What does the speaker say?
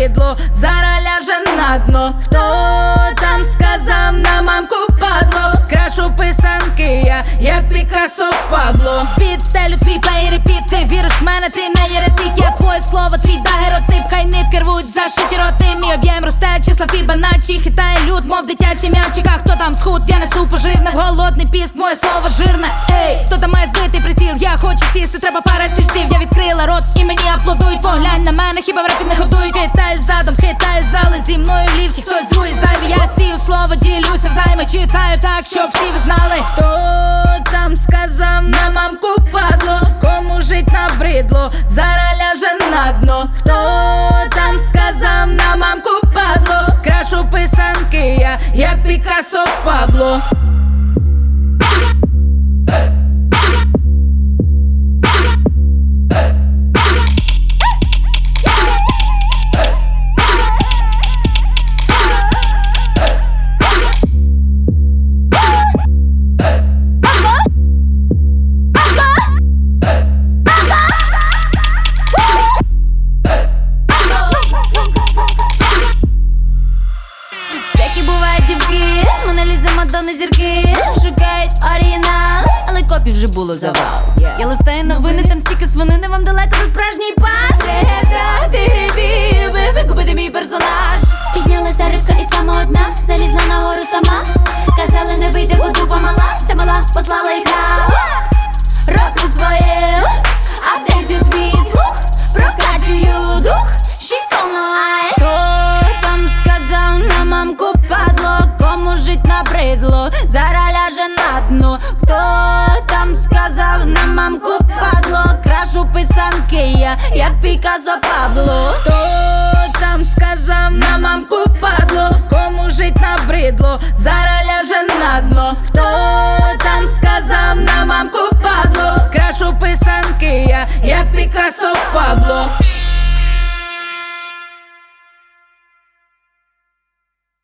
набридло, зараз ляже на дно. Хто там сказав на мамку падло? Крашу писанки я, як Пікассо Пабло. Підстелю твій плеєр і під, ти віриш в мене, ти не єретик. Я твоє слово, твій дагеротип, хай нитки рвуть, зашиті роти. Мій об'єм росте, числа Фібоначчі, хитає люд, мов дитячий м'ячик. А хто там схуд, я несу поживне, в голодний піст, моє слово жирне. Ей, хто там має збитий приціл, я хочу сісти, треба пара стільців. Я відкрила рот і мені аплодують, поглянь на мене, хіба в репі не годують. Хитаю задом, хитаю зали, зі мною в ліфті, хтось другий зайвий. Я сію слово, ділюся взайми, читаю так, щоб всі ви знали. Хто там сказав на мамку падло? Кому жить набридло, зараз ляже на дно. Хто там сказав на мамку падло? Крашу писанки я, як Пікассо Пабло. Мадонни зірки шукають оригінал, але копій вже було завал. Я листаю новини, там стільки свинини, вам далеко до справжній паш. Ти грибів, викупити мій персонаж. Піднялася рибка і сама одна, залізла на гору сама. Казали, не вийде, бо дупа мала. Та мала послала їх на роблю своє, апдейтю твій слух, прокачую дух, шикарно. Хто там сказав на мамку падло? Кому жить набридло, зараз ляже на дно. Хто там сказав на мамку падло? Крашу писанки я, як Пікассо Пабло. Хто там сказав на мамку падло? Кому жить набридло, зараз ляже на дно. Хто там сказав на мамку падло? Крашу писанки я, як Пікассо